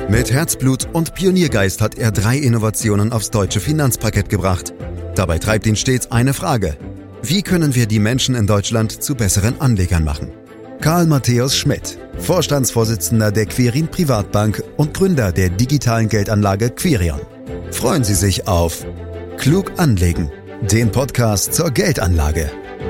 Mit Herzblut und Pioniergeist hat er 3 Innovationen aufs deutsche Finanzparkett gebracht. Dabei treibt ihn stets eine Frage: Wie können wir die Menschen in Deutschland zu besseren Anlegern machen? Karl Matthäus Schmidt, Vorstandsvorsitzender der Quirin Privatbank und Gründer der digitalen Geldanlage Quirion. Freuen Sie sich auf Klug anlegen, den Podcast zur Geldanlage.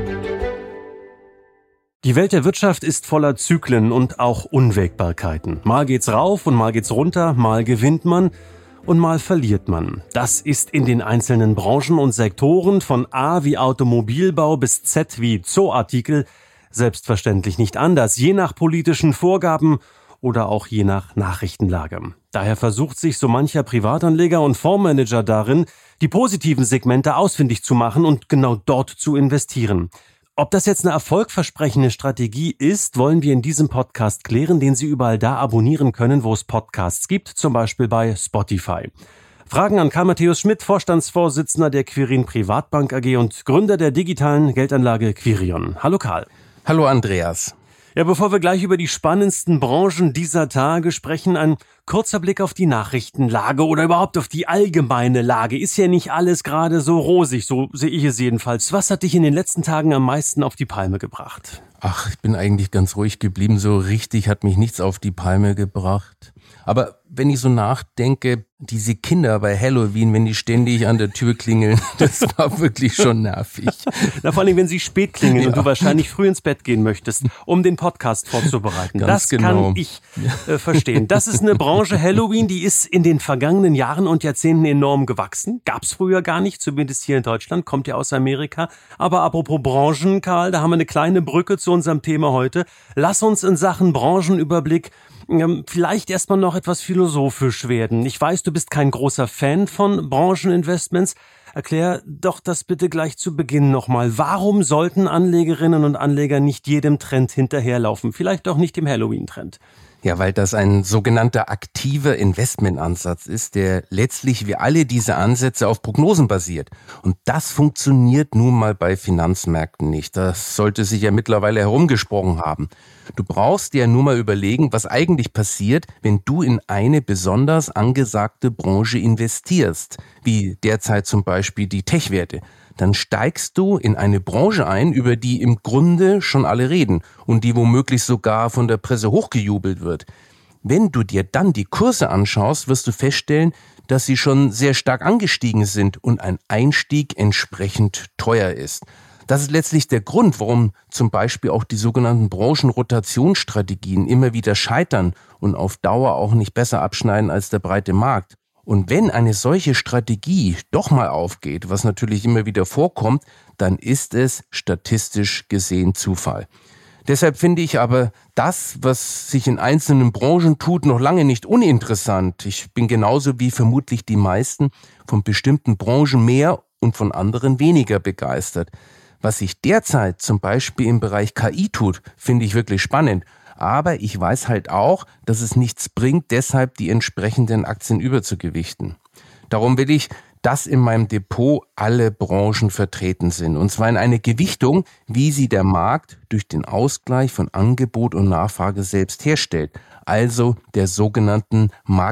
Die Welt der Wirtschaft ist voller Zyklen und auch Unwägbarkeiten. Mal geht's rauf und mal geht's runter, mal gewinnt man und mal verliert man. Das ist in den einzelnen Branchen und Sektoren von A wie Automobilbau bis Z wie Zooartikel selbstverständlich nicht anders, je nach politischen Vorgaben oder auch je nach Nachrichtenlage. Daher versucht sich so mancher Privatanleger und Fondsmanager darin, die positiven Segmente ausfindig zu machen und genau dort zu investieren. Ob das jetzt eine erfolgversprechende Strategie ist, wollen wir in diesem Podcast klären, den Sie überall da abonnieren können, wo es Podcasts gibt, zum Beispiel bei Spotify. Fragen an Karl Matthäus Schmidt, Vorstandsvorsitzender der Quirin Privatbank AG und Gründer der digitalen Geldanlage Quirion. Hallo Karl. Hallo Andreas. Ja, bevor wir gleich über die spannendsten Branchen dieser Tage sprechen, ein kurzer Blick auf die Nachrichtenlage oder überhaupt auf die allgemeine Lage. Ist ja nicht alles gerade so rosig, so sehe ich es jedenfalls. Was hat dich in den letzten Tagen am meisten auf die Palme gebracht? Ach, ich bin eigentlich ganz ruhig geblieben. So richtig hat mich nichts auf die Palme gebracht. Aber wenn ich so nachdenke, diese Kinder bei Halloween, wenn die ständig an der Tür klingeln, das war wirklich schon nervig. Na, vor allem, wenn sie spät klingeln und du wahrscheinlich früh ins Bett gehen möchtest, um den Podcast vorzubereiten. Ganz das kann ich verstehen. Das ist eine Branche, Halloween, die ist in den vergangenen Jahren und Jahrzehnten enorm gewachsen. Gab's früher gar nicht, zumindest hier in Deutschland, kommt ja aus Amerika. Aber apropos Branchen, Karl, da haben wir eine kleine Brücke zu unserem Thema heute. Lass uns in Sachen Branchenüberblick vielleicht erstmal noch etwas philosophisch werden. Ich weiß, du bist kein großer Fan von Brancheninvestments. Erklär doch das bitte gleich zu Beginn nochmal. Warum sollten Anlegerinnen und Anleger nicht jedem Trend hinterherlaufen? Vielleicht auch nicht dem Halloween-Trend. Ja, weil das ein sogenannter aktiver Investmentansatz ist, der letztlich wie alle diese Ansätze auf Prognosen basiert. Und das funktioniert nun mal bei Finanzmärkten nicht. Das sollte sich ja mittlerweile herumgesprochen haben. Du brauchst dir nur mal überlegen, was eigentlich passiert, wenn du in eine besonders angesagte Branche investierst, wie derzeit zum Beispiel die Tech-Werte. Dann steigst du in eine Branche ein, über die im Grunde schon alle reden und die womöglich sogar von der Presse hochgejubelt wird. Wenn du dir dann die Kurse anschaust, wirst du feststellen, dass sie schon sehr stark angestiegen sind und ein Einstieg entsprechend teuer ist. Das ist letztlich der Grund, warum zum Beispiel auch die sogenannten Branchenrotationsstrategien immer wieder scheitern und auf Dauer auch nicht besser abschneiden als der breite Markt. Und wenn eine solche Strategie doch mal aufgeht, was natürlich immer wieder vorkommt, dann ist es statistisch gesehen Zufall. Deshalb finde ich aber das, was sich in einzelnen Branchen tut, noch lange nicht uninteressant. Ich bin genauso wie vermutlich die meisten von bestimmten Branchen mehr und von anderen weniger begeistert. Was sich derzeit zum Beispiel im Bereich KI tut, finde ich wirklich spannend. Aber ich weiß halt auch, dass es nichts bringt, deshalb die entsprechenden Aktien überzugewichten. Darum will ich, dass in meinem Depot alle Branchen vertreten sind. Und zwar in eine Gewichtung, wie sie der Markt durch den Ausgleich von Angebot und Nachfrage selbst herstellt. Also der sogenannten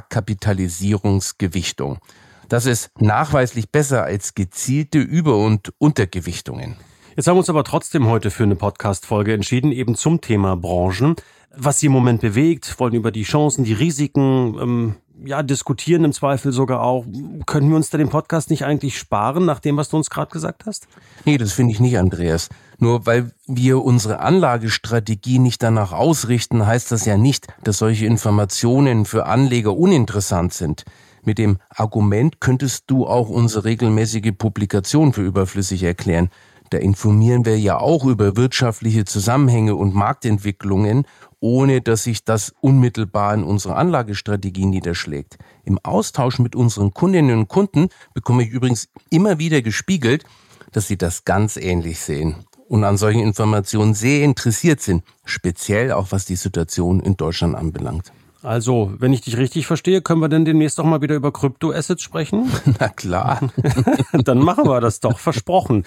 Marktkapitalisierungsgewichtung. Das ist nachweislich besser als gezielte Über- und Untergewichtungen. Jetzt haben wir uns aber trotzdem heute für eine Podcast-Folge entschieden, eben zum Thema Branchen. Was sie im Moment bewegt, wollen über die Chancen, die Risiken diskutieren, im Zweifel sogar auch. Können wir uns da den Podcast nicht eigentlich sparen, nach dem, was du uns gerade gesagt hast? Nee, das finde ich nicht, Andreas. Nur weil wir unsere Anlagestrategie nicht danach ausrichten, heißt das ja nicht, dass solche Informationen für Anleger uninteressant sind. Mit dem Argument könntest du auch unsere regelmäßige Publikation für überflüssig erklären. Da informieren wir ja auch über wirtschaftliche Zusammenhänge und Marktentwicklungen, ohne dass sich das unmittelbar in unserer Anlagestrategie niederschlägt. Im Austausch mit unseren Kundinnen und Kunden bekomme ich übrigens immer wieder gespiegelt, dass sie das ganz ähnlich sehen und an solchen Informationen sehr interessiert sind, speziell auch was die Situation in Deutschland anbelangt. Also, wenn ich dich richtig verstehe, können wir denn demnächst auch mal wieder über Kryptoassets sprechen? Na klar. Dann machen wir das doch, versprochen.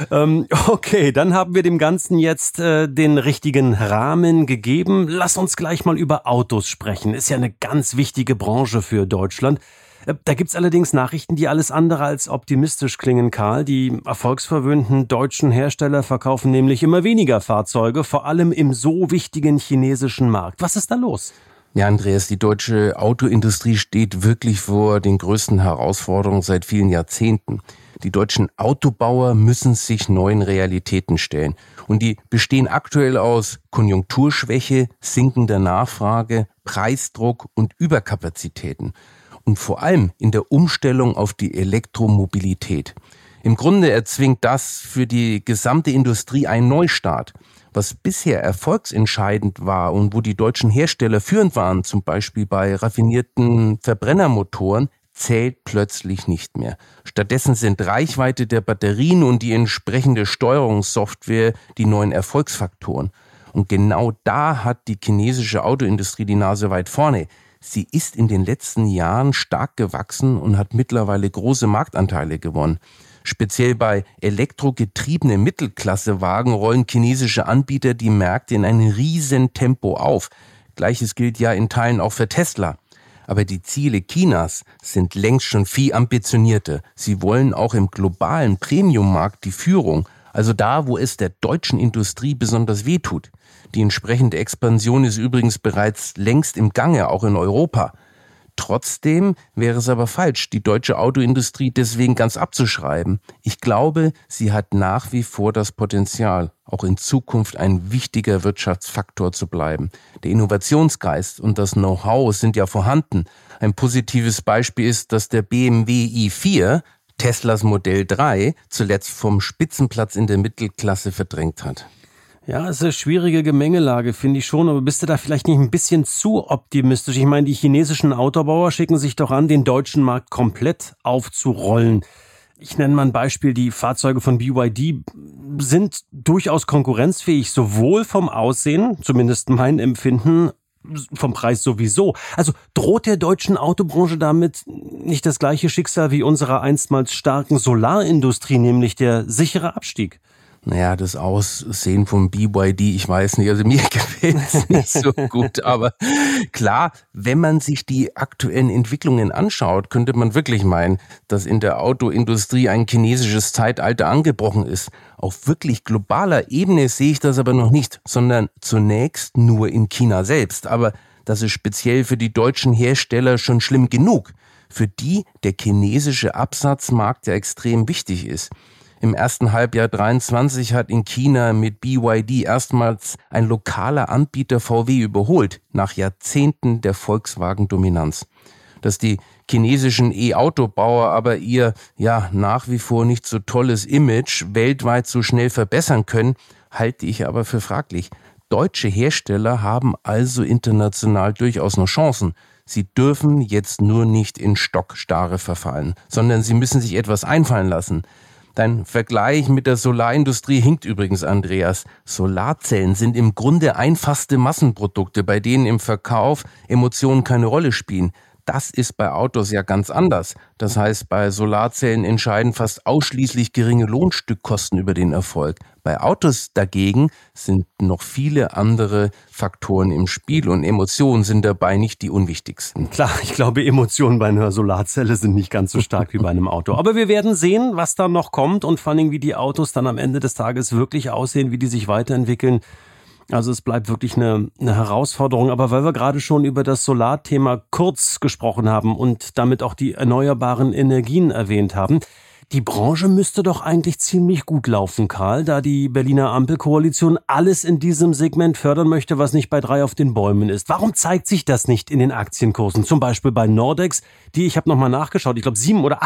Okay, dann haben wir dem Ganzen jetzt den richtigen Rahmen gegeben. Lass uns gleich mal über Autos sprechen. Ist ja eine ganz wichtige Branche für Deutschland. Da gibt's allerdings Nachrichten, die alles andere als optimistisch klingen, Karl. Die erfolgsverwöhnten deutschen Hersteller verkaufen nämlich immer weniger Fahrzeuge, vor allem im so wichtigen chinesischen Markt. Was ist da los? Ja, Andreas, die deutsche Autoindustrie steht wirklich vor den größten Herausforderungen seit vielen Jahrzehnten. Die deutschen Autobauer müssen sich neuen Realitäten stellen. Und die bestehen aktuell aus Konjunkturschwäche, sinkender Nachfrage, Preisdruck und Überkapazitäten. Und vor allem in der Umstellung auf die Elektromobilität. Im Grunde erzwingt das für die gesamte Industrie einen Neustart. Was bisher erfolgsentscheidend war und wo die deutschen Hersteller führend waren, zum Beispiel bei raffinierten Verbrennermotoren, zählt plötzlich nicht mehr. Stattdessen sind Reichweite der Batterien und die entsprechende Steuerungssoftware die neuen Erfolgsfaktoren. Und genau da hat die chinesische Autoindustrie die Nase weit vorne. Sie ist in den letzten Jahren stark gewachsen und hat mittlerweile große Marktanteile gewonnen. Speziell bei elektrogetriebenen Mittelklassewagen rollen chinesische Anbieter die Märkte in einem riesen Tempo auf. Gleiches gilt ja in Teilen auch für Tesla. Aber die Ziele Chinas sind längst schon viel ambitionierter. Sie wollen auch im globalen Premiummarkt die Führung, also da, wo es der deutschen Industrie besonders wehtut. Die entsprechende Expansion ist übrigens bereits längst im Gange, auch in Europa. Trotzdem wäre es aber falsch, die deutsche Autoindustrie deswegen ganz abzuschreiben. Ich glaube, sie hat nach wie vor das Potenzial, auch in Zukunft ein wichtiger Wirtschaftsfaktor zu bleiben. Der Innovationsgeist und das Know-how sind ja vorhanden. Ein positives Beispiel ist, dass der BMW i4, Teslas Modell 3, zuletzt vom Spitzenplatz in der Mittelklasse verdrängt hat. Ja, es ist eine schwierige Gemengelage, finde ich schon, aber bist du da vielleicht nicht ein bisschen zu optimistisch? Ich meine, die chinesischen Autobauer schicken sich doch an, den deutschen Markt komplett aufzurollen. Ich nenne mal ein Beispiel, die Fahrzeuge von BYD sind durchaus konkurrenzfähig, sowohl vom Aussehen, zumindest mein Empfinden, vom Preis sowieso. Also droht der deutschen Autobranche damit nicht das gleiche Schicksal wie unserer einstmals starken Solarindustrie, nämlich der sichere Abstieg? Naja, das Aussehen von BYD, ich weiß nicht, also mir gefällt es nicht so gut, aber klar, wenn man sich die aktuellen Entwicklungen anschaut, könnte man wirklich meinen, dass in der Autoindustrie ein chinesisches Zeitalter angebrochen ist. Auf wirklich globaler Ebene sehe ich das aber noch nicht, sondern zunächst nur in China selbst. Aber das ist speziell für die deutschen Hersteller schon schlimm genug, für die der chinesische Absatzmarkt ja extrem wichtig ist. Im ersten Halbjahr 23 hat in China mit BYD erstmals ein lokaler Anbieter VW überholt, nach Jahrzehnten der Volkswagen-Dominanz. Dass die chinesischen E-Autobauer aber ihr nach wie vor nicht so tolles Image weltweit so schnell verbessern können, halte ich aber für fraglich. Deutsche Hersteller haben also international durchaus noch Chancen. Sie dürfen jetzt nur nicht in Stockstarre verfallen, sondern sie müssen sich etwas einfallen lassen. Dein Vergleich mit der Solarindustrie hinkt übrigens, Andreas. Solarzellen sind im Grunde einfachste Massenprodukte, bei denen im Verkauf Emotionen keine Rolle spielen. Das ist bei Autos ja ganz anders. Das heißt, bei Solarzellen entscheiden fast ausschließlich geringe Lohnstückkosten über den Erfolg. Bei Autos dagegen sind noch viele andere Faktoren im Spiel und Emotionen sind dabei nicht die unwichtigsten. Klar, ich glaube, Emotionen bei einer Solarzelle sind nicht ganz so stark wie bei einem Auto. Aber wir werden sehen, was da noch kommt und vor allem, wie die Autos dann am Ende des Tages wirklich aussehen, wie die sich weiterentwickeln. Also es bleibt wirklich eine Herausforderung. Aber weil wir gerade schon über das Solarthema kurz gesprochen haben und damit auch die erneuerbaren Energien erwähnt haben, die Branche müsste doch eigentlich ziemlich gut laufen, Karl, da die Berliner Ampelkoalition alles in diesem Segment fördern möchte, was nicht bei 3 auf den Bäumen ist. Warum zeigt sich das nicht in den Aktienkursen? Zum Beispiel bei Nordex, die, ich habe nochmal nachgeschaut, ich glaube 7 oder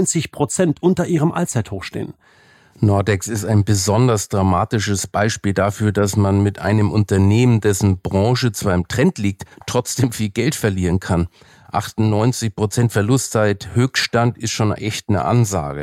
98% unter ihrem Allzeithoch stehen. Nordex ist ein besonders dramatisches Beispiel dafür, dass man mit einem Unternehmen, dessen Branche zwar im Trend liegt, trotzdem viel Geld verlieren kann. 98% Verlust seit Höchststand ist schon echt eine Ansage.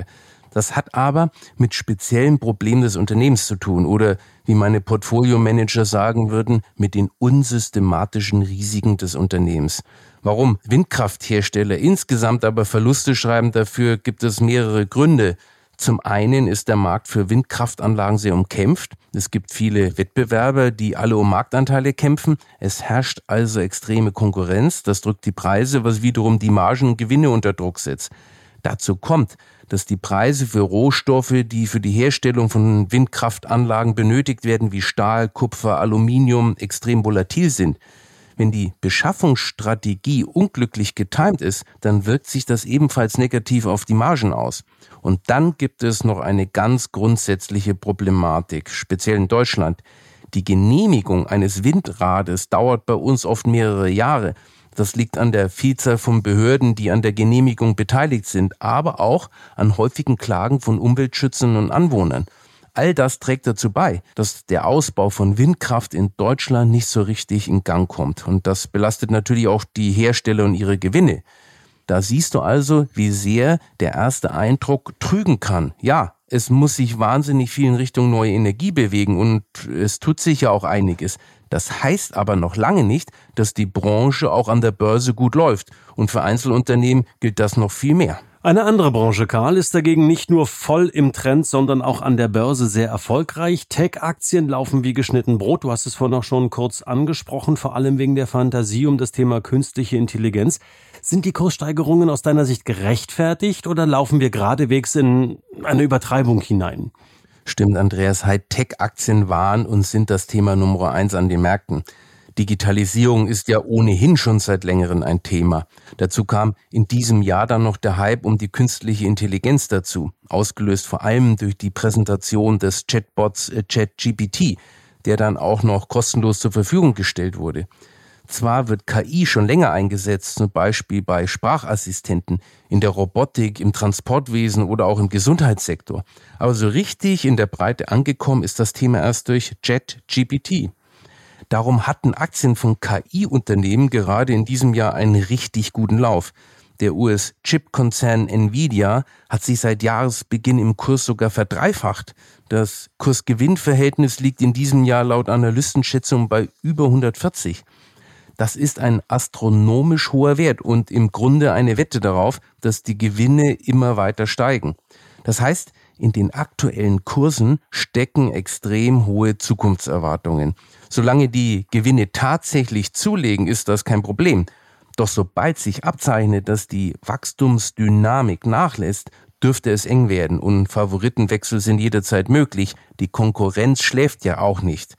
Das hat aber mit speziellen Problemen des Unternehmens zu tun oder, wie meine Portfolio-Manager sagen würden, mit den unsystematischen Risiken des Unternehmens. Warum Windkrafthersteller insgesamt aber Verluste schreiben, dafür gibt es mehrere Gründe. Zum einen ist der Markt für Windkraftanlagen sehr umkämpft. Es gibt viele Wettbewerber, die alle um Marktanteile kämpfen. Es herrscht also extreme Konkurrenz. Das drückt die Preise, was wiederum die Margen und Gewinne unter Druck setzt. Dazu kommt, dass die Preise für Rohstoffe, die für die Herstellung von Windkraftanlagen benötigt werden, wie Stahl, Kupfer, Aluminium, extrem volatil sind. Wenn die Beschaffungsstrategie unglücklich getimt ist, dann wirkt sich das ebenfalls negativ auf die Margen aus. Und dann gibt es noch eine ganz grundsätzliche Problematik, speziell in Deutschland. Die Genehmigung eines Windrades dauert bei uns oft mehrere Jahre. Das liegt an der Vielzahl von Behörden, die an der Genehmigung beteiligt sind, aber auch an häufigen Klagen von Umweltschützern und Anwohnern. All das trägt dazu bei, dass der Ausbau von Windkraft in Deutschland nicht so richtig in Gang kommt. Und das belastet natürlich auch die Hersteller und ihre Gewinne. Da siehst du also, wie sehr der erste Eindruck trügen kann. Ja, es muss sich wahnsinnig viel in Richtung neue Energie bewegen und es tut sich ja auch einiges. Das heißt aber noch lange nicht, dass die Branche auch an der Börse gut läuft. Und für Einzelunternehmen gilt das noch viel mehr. Eine andere Branche, Karl, ist dagegen nicht nur voll im Trend, sondern auch an der Börse sehr erfolgreich. Tech-Aktien laufen wie geschnitten Brot. Du hast es vorhin auch schon kurz angesprochen, vor allem wegen der Fantasie um das Thema künstliche Intelligenz. Sind die Kurssteigerungen aus deiner Sicht gerechtfertigt oder laufen wir geradewegs in eine Übertreibung hinein? Stimmt, Andreas, Hightech-Aktien waren und sind das Thema Nummer 1 an den Märkten. Digitalisierung ist ja ohnehin schon seit längerem ein Thema. Dazu kam in diesem Jahr dann noch der Hype um die künstliche Intelligenz dazu, ausgelöst vor allem durch die Präsentation des Chatbots ChatGPT, der dann auch noch kostenlos zur Verfügung gestellt wurde. Zwar wird KI schon länger eingesetzt, zum Beispiel bei Sprachassistenten, in der Robotik, im Transportwesen oder auch im Gesundheitssektor. Aber so richtig in der Breite angekommen ist das Thema erst durch ChatGPT. Darum hatten Aktien von KI-Unternehmen gerade in diesem Jahr einen richtig guten Lauf. Der US-Chip-Konzern Nvidia hat sich seit Jahresbeginn im Kurs sogar verdreifacht. Das Kurs-Gewinn-Verhältnis liegt in diesem Jahr laut Analystenschätzung bei über 140. Das ist ein astronomisch hoher Wert und im Grunde eine Wette darauf, dass die Gewinne immer weiter steigen. Das heißt, in den aktuellen Kursen stecken extrem hohe Zukunftserwartungen. Solange die Gewinne tatsächlich zulegen, ist das kein Problem. Doch sobald sich abzeichnet, dass die Wachstumsdynamik nachlässt, dürfte es eng werden und Favoritenwechsel sind jederzeit möglich. Die Konkurrenz schläft ja auch nicht.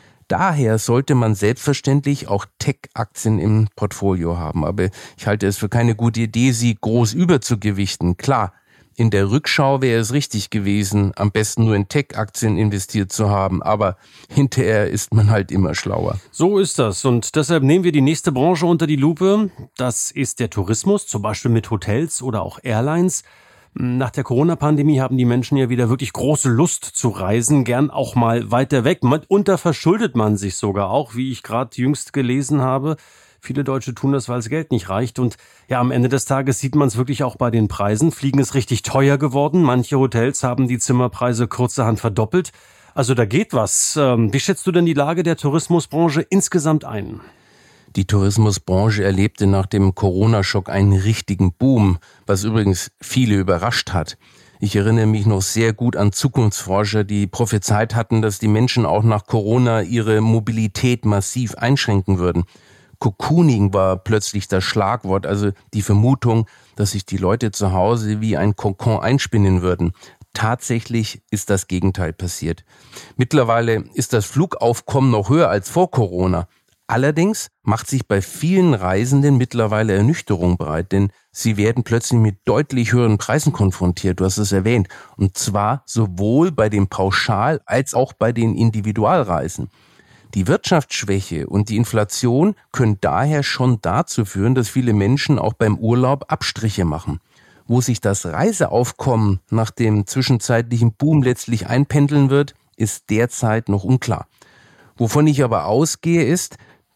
Daher sollte man selbstverständlich auch Tech-Aktien im Portfolio haben. Aber ich halte es für keine gute Idee, sie groß überzugewichten. Klar, in der Rückschau wäre es richtig gewesen, am besten nur in Tech-Aktien investiert zu haben. Aber hinterher ist man halt immer schlauer. So ist das. Und deshalb nehmen wir die nächste Branche unter die Lupe. Das ist der Tourismus, zum Beispiel mit Hotels oder auch Airlines. Nach der Corona-Pandemie haben die Menschen ja wieder wirklich große Lust zu reisen, gern auch mal weiter weg. Mitunter verschuldet man sich sogar auch, wie ich gerade jüngst gelesen habe. Viele Deutsche tun das, weil das Geld nicht reicht. Und ja, am Ende des Tages sieht man es wirklich auch bei den Preisen. Fliegen ist richtig teuer geworden. Manche Hotels haben die Zimmerpreise kurzerhand verdoppelt. Also da geht was. Wie schätzt du denn die Lage der Tourismusbranche insgesamt ein? Die Tourismusbranche erlebte nach dem Corona-Schock einen richtigen Boom, was übrigens viele überrascht hat. Ich erinnere mich noch sehr gut an Zukunftsforscher, die prophezeit hatten, dass die Menschen auch nach Corona ihre Mobilität massiv einschränken würden. Cocooning war plötzlich das Schlagwort, also die Vermutung, dass sich die Leute zu Hause wie ein Kokon einspinnen würden. Tatsächlich ist das Gegenteil passiert. Mittlerweile ist das Flugaufkommen noch höher als vor Corona. Allerdings macht sich bei vielen Reisenden mittlerweile Ernüchterung breit, denn sie werden plötzlich mit deutlich höheren Preisen konfrontiert, du hast es erwähnt, und zwar sowohl bei den Pauschal- als auch bei den Individualreisen. Die Wirtschaftsschwäche und die Inflation können daher schon dazu führen, dass viele Menschen auch beim Urlaub Abstriche machen. Wo sich das Reiseaufkommen nach dem zwischenzeitlichen Boom letztlich einpendeln wird, ist derzeit noch unklar. Wovon ich aber ausgehe, ist,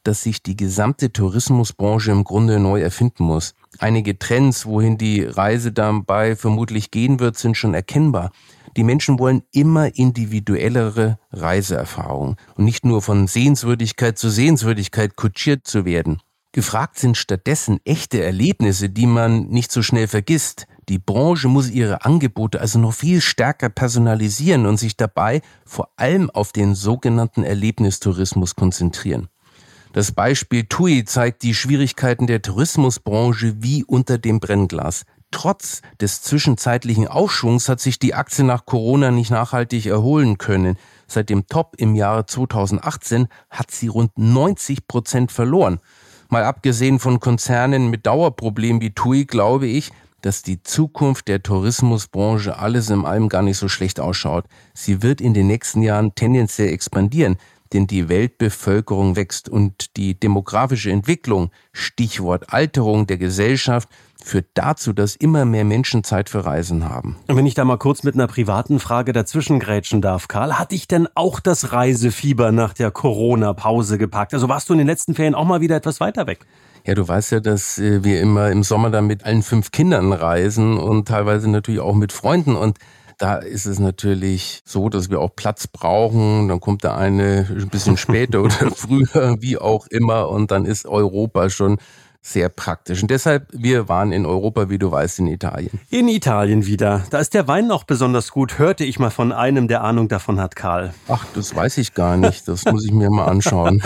dass sich die gesamte Tourismusbranche im Grunde neu erfinden muss. Einige Trends, wohin die Reise dabei vermutlich gehen wird, sind schon erkennbar. Die Menschen wollen immer individuellere Reiseerfahrungen und nicht nur von Sehenswürdigkeit zu Sehenswürdigkeit kutschiert zu werden. Gefragt sind stattdessen echte Erlebnisse, die man nicht so schnell vergisst. Die Branche muss ihre Angebote also noch viel stärker personalisieren und sich dabei vor allem auf den sogenannten Erlebnistourismus konzentrieren. Das Beispiel TUI zeigt die Schwierigkeiten der Tourismusbranche wie unter dem Brennglas. Trotz des zwischenzeitlichen Aufschwungs hat sich die Aktie nach Corona nicht nachhaltig erholen können. Seit dem Top im Jahre 2018 hat sie rund 90% verloren. Mal abgesehen von Konzernen mit Dauerproblemen wie TUI glaube ich, dass die Zukunft der Tourismusbranche alles in allem gar nicht so schlecht ausschaut. Sie wird in den nächsten Jahren tendenziell expandieren, denn die Weltbevölkerung wächst und die demografische Entwicklung, Stichwort Alterung der Gesellschaft, führt dazu, dass immer mehr Menschen Zeit für Reisen haben. Und wenn ich da mal kurz mit einer privaten Frage dazwischen grätschen darf, Karl, hat dich denn auch das Reisefieber nach der Corona-Pause gepackt? Also warst du in den letzten Ferien auch mal wieder etwas weiter weg? Ja, du weißt ja, dass wir immer im Sommer dann mit allen 5 Kindern reisen und teilweise natürlich auch mit Freunden. Und da ist es natürlich so, dass wir auch Platz brauchen. Dann kommt der eine ein bisschen später oder früher, wie auch immer. Und dann ist Europa schon sehr praktisch. Und deshalb, wir waren in Europa, wie du weißt, in Italien. In Italien wieder. Da ist der Wein auch besonders gut, hörte ich mal von einem, der Ahnung davon hat, Karl. Ach, das weiß ich gar nicht. Das muss ich mir mal anschauen.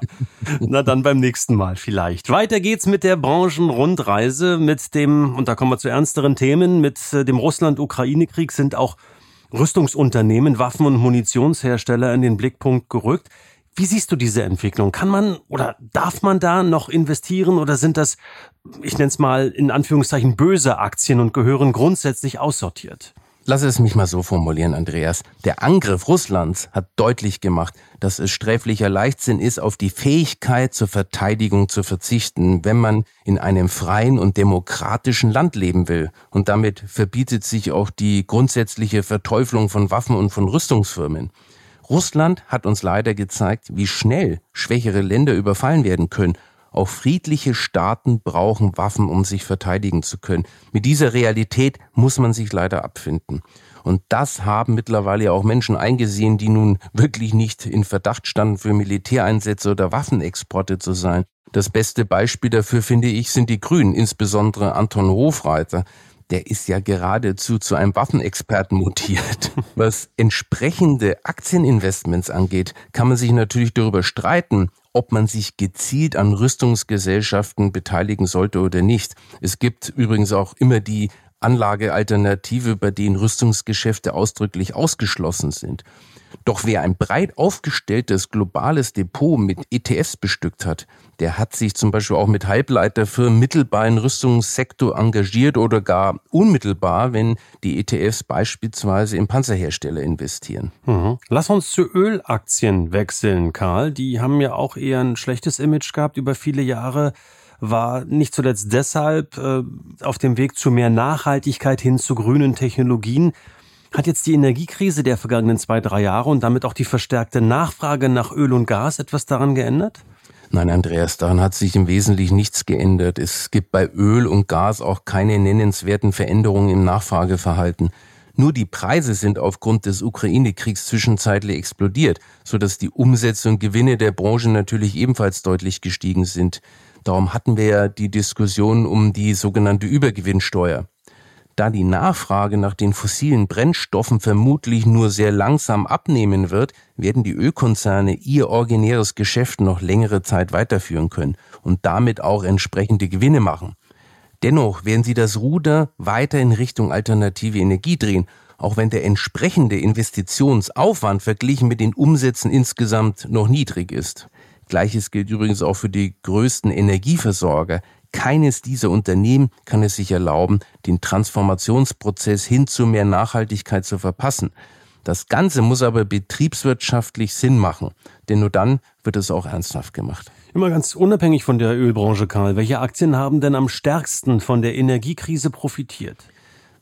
Na dann beim nächsten Mal vielleicht. Weiter geht's mit der Branchenrundreise, mit dem, und da kommen wir zu ernsteren Themen, mit dem Russland-Ukraine-Krieg sind auch Rüstungsunternehmen, Waffen- und Munitionshersteller in den Blickpunkt gerückt. Wie siehst du diese Entwicklung? Kann man oder darf man da noch investieren oder sind das, ich nenne es mal in Anführungszeichen, böse Aktien und gehören grundsätzlich aussortiert? Lass es mich mal so formulieren, Andreas. Der Angriff Russlands hat deutlich gemacht, dass es sträflicher Leichtsinn ist, auf die Fähigkeit zur Verteidigung zu verzichten, wenn man in einem freien und demokratischen Land leben will. Und damit verbietet sich auch die grundsätzliche Verteuflung von Waffen und von Rüstungsfirmen. Russland hat uns leider gezeigt, wie schnell schwächere Länder überfallen werden können. Auch friedliche Staaten brauchen Waffen, um sich verteidigen zu können. Mit dieser Realität muss man sich leider abfinden. Und das haben mittlerweile ja auch Menschen eingesehen, die nun wirklich nicht in Verdacht standen, für Militäreinsätze oder Waffenexporte zu sein. Das beste Beispiel dafür, finde ich, sind die Grünen, insbesondere Anton Hofreiter. Der ist ja geradezu zu einem Waffenexperten mutiert. Was entsprechende Aktieninvestments angeht, kann man sich natürlich darüber streiten, ob man sich gezielt an Rüstungsgesellschaften beteiligen sollte oder nicht. Es gibt übrigens auch immer die Anlagealternative, bei denen Rüstungsgeschäfte ausdrücklich ausgeschlossen sind. Doch wer ein breit aufgestelltes globales Depot mit ETFs bestückt hat, der hat sich zum Beispiel auch mit Halbleiterfirmen mittelbar im Rüstungssektor engagiert oder gar unmittelbar, wenn die ETFs beispielsweise in Panzerhersteller investieren. Lass uns zu Ölaktien wechseln, Karl. Die haben ja auch eher ein schlechtes Image gehabt über viele Jahre. War nicht zuletzt deshalb auf dem Weg zu mehr Nachhaltigkeit hin zu grünen Technologien. Hat jetzt die Energiekrise der vergangenen 2-3 Jahre und damit auch die verstärkte Nachfrage nach Öl und Gas etwas daran geändert? Nein, Andreas, daran hat sich im Wesentlichen nichts geändert. Es gibt bei Öl und Gas auch keine nennenswerten Veränderungen im Nachfrageverhalten. Nur die Preise sind aufgrund des Ukraine-Kriegs zwischenzeitlich explodiert, sodass die Umsätze und Gewinne der Branche natürlich ebenfalls deutlich gestiegen sind. Darum hatten wir ja die Diskussion um die sogenannte Übergewinnsteuer. Da die Nachfrage nach den fossilen Brennstoffen vermutlich nur sehr langsam abnehmen wird, werden die Ölkonzerne ihr originäres Geschäft noch längere Zeit weiterführen können und damit auch entsprechende Gewinne machen. Dennoch werden sie das Ruder weiter in Richtung alternative Energie drehen, auch wenn der entsprechende Investitionsaufwand verglichen mit den Umsätzen insgesamt noch niedrig ist. Gleiches gilt übrigens auch für die größten Energieversorger. Keines dieser Unternehmen kann es sich erlauben, den Transformationsprozess hin zu mehr Nachhaltigkeit zu verpassen. Das Ganze muss aber betriebswirtschaftlich Sinn machen, denn nur dann wird es auch ernsthaft gemacht. Immer ganz unabhängig von der Ölbranche, Karl, welche Aktien haben denn am stärksten von der Energiekrise profitiert?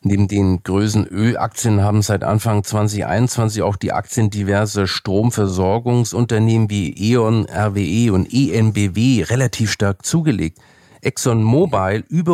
Neben den größten Ölaktien haben seit Anfang 2021 auch die Aktien diverser Stromversorgungsunternehmen wie E.ON, RWE und EnBW relativ stark zugelegt. ExxonMobil über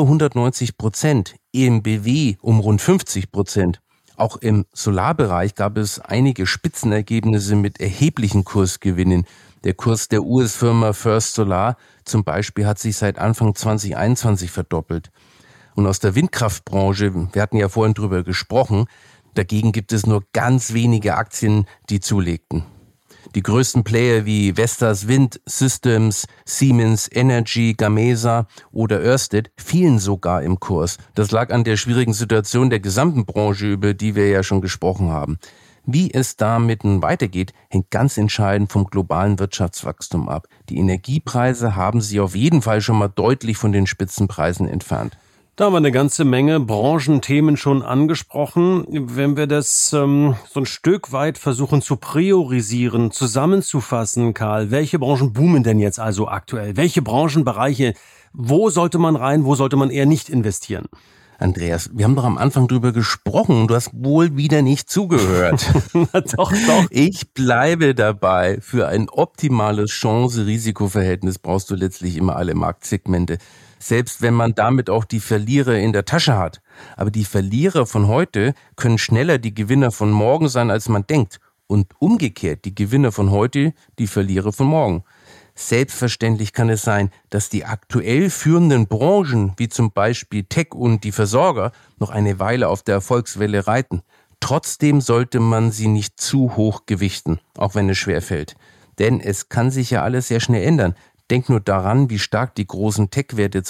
190%, EnBW um rund 50%. Auch im Solarbereich gab es einige Spitzenergebnisse mit erheblichen Kursgewinnen. Der Kurs der US-Firma First Solar zum Beispiel hat sich seit Anfang 2021 verdoppelt. Und aus der Windkraftbranche, wir hatten ja vorhin drüber gesprochen, dagegen gibt es nur ganz wenige Aktien, die zulegten. Die größten Player wie Vestas Wind Systems, Siemens Energy, Gamesa oder Ørsted fielen sogar im Kurs. Das lag an der schwierigen Situation der gesamten Branche, über die wir ja schon gesprochen haben. Wie es damit weitergeht, hängt ganz entscheidend vom globalen Wirtschaftswachstum ab. Die Energiepreise haben sich auf jeden Fall schon mal deutlich von den Spitzenpreisen entfernt. Da haben wir eine ganze Menge Branchenthemen schon angesprochen. Wenn wir das so ein Stück weit versuchen zu priorisieren, zusammenzufassen, Karl, welche Branchen boomen denn jetzt also aktuell? Welche Branchenbereiche, wo sollte man rein, wo sollte man eher nicht investieren? Andreas, wir haben doch am Anfang drüber gesprochen. Du hast wohl wieder nicht zugehört. Doch. Ich bleibe dabei. Für ein optimales Chance-Risiko-Verhältnis brauchst du letztlich immer alle Marktsegmente. Selbst wenn man damit auch die Verlierer in der Tasche hat. Aber die Verlierer von heute können schneller die Gewinner von morgen sein, als man denkt. Und umgekehrt, die Gewinner von heute, die Verlierer von morgen. Selbstverständlich kann es sein, dass die aktuell führenden Branchen, wie zum Beispiel Tech und die Versorger, noch eine Weile auf der Erfolgswelle reiten. Trotzdem sollte man sie nicht zu hoch gewichten, auch wenn es schwerfällt. Denn es kann sich ja alles sehr schnell ändern. Denk nur daran, wie stark die großen Tech-Werte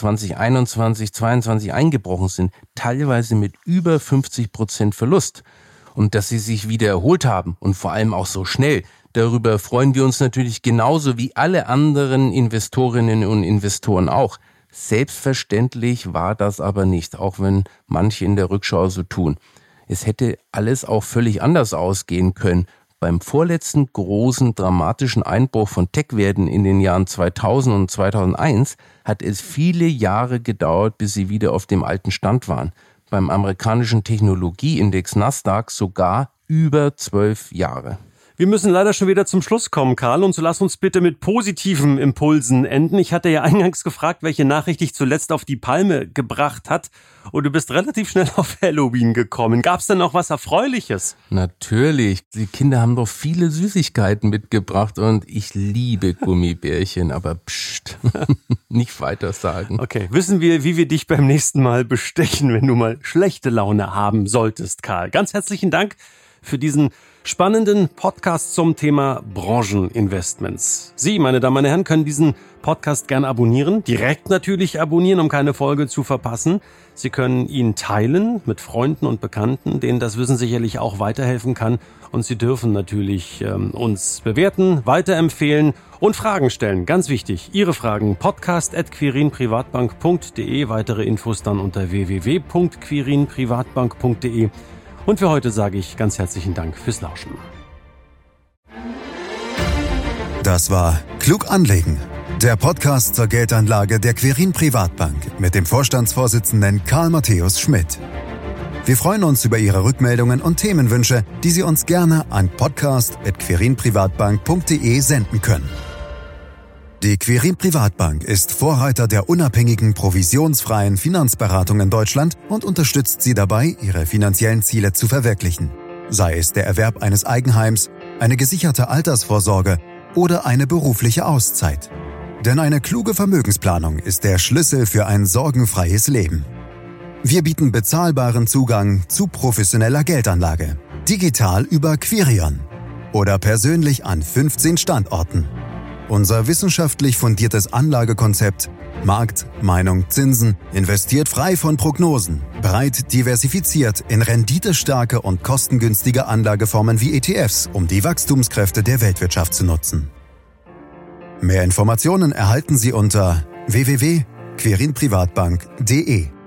2021, 2022 eingebrochen sind, teilweise mit über 50% Verlust. Und dass sie sich wieder erholt haben und vor allem auch so schnell. Darüber freuen wir uns natürlich genauso wie alle anderen Investorinnen und Investoren auch. Selbstverständlich war das aber nicht, auch wenn manche in der Rückschau so tun. Es hätte alles auch völlig anders ausgehen können. Beim vorletzten großen dramatischen Einbruch von Tech-Werten in den Jahren 2000 und 2001 hat es viele Jahre gedauert, bis sie wieder auf dem alten Stand waren. Beim amerikanischen Technologieindex Nasdaq sogar über 12 Jahre. Wir müssen leider schon wieder zum Schluss kommen, Karl, und so lass uns bitte mit positiven Impulsen enden. Ich hatte ja eingangs gefragt, welche Nachricht dich zuletzt auf die Palme gebracht hat, und du bist relativ schnell auf Halloween gekommen. Gab's denn noch was Erfreuliches? Natürlich. Die Kinder haben doch viele Süßigkeiten mitgebracht und ich liebe Gummibärchen, aber pst, nicht weiter sagen. Okay, wissen wir, wie wir dich beim nächsten Mal bestechen, wenn du mal schlechte Laune haben solltest, Karl. Ganz herzlichen Dank für diesen spannenden Podcast zum Thema Brancheninvestments. Sie, meine Damen und Herren, können diesen Podcast gerne abonnieren, direkt natürlich abonnieren, um keine Folge zu verpassen. Sie können ihn teilen mit Freunden und Bekannten, denen das Wissen sicherlich auch weiterhelfen kann. Und Sie dürfen natürlich uns bewerten, weiterempfehlen und Fragen stellen. Ganz wichtig, Ihre Fragen podcast@quirinprivatbank.de. Weitere Infos dann unter www.quirinprivatbank.de. Und für heute sage ich ganz herzlichen Dank fürs Lauschen. Das war Klug anlegen, der Podcast zur Geldanlage der Quirin Privatbank mit dem Vorstandsvorsitzenden Karl Matthäus Schmidt. Wir freuen uns über Ihre Rückmeldungen und Themenwünsche, die Sie uns gerne an podcast@quirinprivatbank.de senden können. Die Quirin Privatbank ist Vorreiter der unabhängigen, provisionsfreien Finanzberatung in Deutschland und unterstützt Sie dabei, Ihre finanziellen Ziele zu verwirklichen. Sei es der Erwerb eines Eigenheims, eine gesicherte Altersvorsorge oder eine berufliche Auszeit. Denn eine kluge Vermögensplanung ist der Schlüssel für ein sorgenfreies Leben. Wir bieten bezahlbaren Zugang zu professioneller Geldanlage. Digital über Quirion oder persönlich an 15 Standorten. Unser wissenschaftlich fundiertes Anlagekonzept Markt, Meinung, Zinsen investiert frei von Prognosen, breit diversifiziert in renditestarke und kostengünstige Anlageformen wie ETFs, um die Wachstumskräfte der Weltwirtschaft zu nutzen. Mehr Informationen erhalten Sie unter www.quirinprivatbank.de.